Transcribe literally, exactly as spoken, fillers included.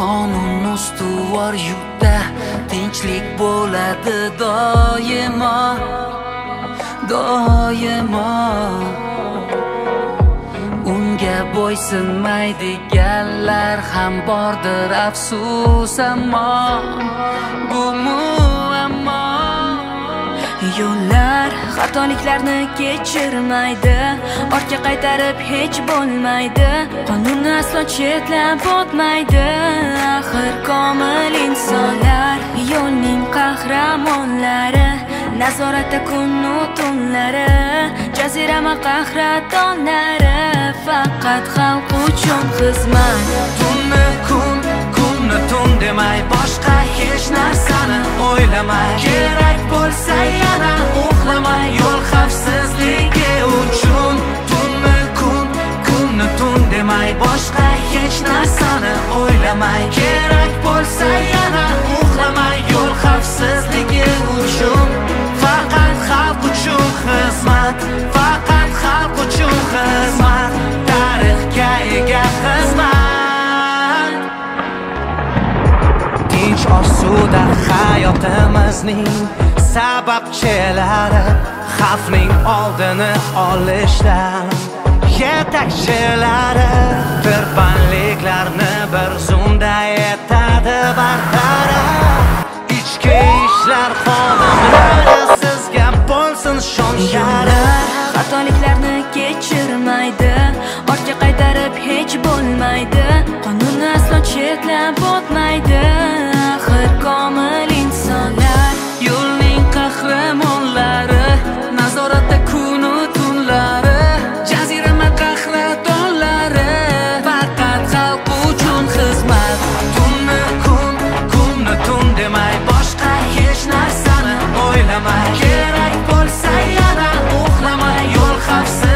qonun ustuvor yurtda tinchlik bo'ladi doimo, doimo. Unga bo'ysunmaydiganlar ham bordir, afsus, ammo bu muammo. Yo'llar xatoliklarni kechirmaydi, ortga qaytarib hech bo'lmaydi. Qonunni aslo chetlab o'tmaydi. Axir komil insonlar yo'lning qahramonlari, nazoratda kunu tunlari, jazirama qahratonlari. Faqat xalq uchun xizmat. Tunni kun, kunni tun demay, boshqa hech narsani o'ylamay, kerak bo'lsa yana uxlamay, yo'l xavfsizligi uchun. Tunni kun, kunni tun demay, boshqa hech narsani o'ylamay, kerak bo'lsa yana uxlamay, yo'l xavfsizligi uchun. Faqat xalq uchun xizmat, faqat xalq uchun xizmat, tarixga ega xizmat. Tinch osuda hayotimizning sababchilari, xavfning oldini olishdan yetakchilari, tirbandliklarni bir zumda etadi bartaraf. Ichki ishlar xodimlari sizga bo'lsin shon sharaf. Xatoliklarni kechirmaydi, ortga qaytarib hech bo'lmaydi. Qonunni aslo chetlab o'tmaydi. Axir komil insonlar yo'lning qahramonlari, nazoratda kunu tunlari, jazirama qahratonlari. Faqat xalq uchun xizmat. Tunni kun, kunni tun demay, boshqa hech narsani o'ylamay, kerak bo'lsa yana uxlamay, yo'l xavfsiz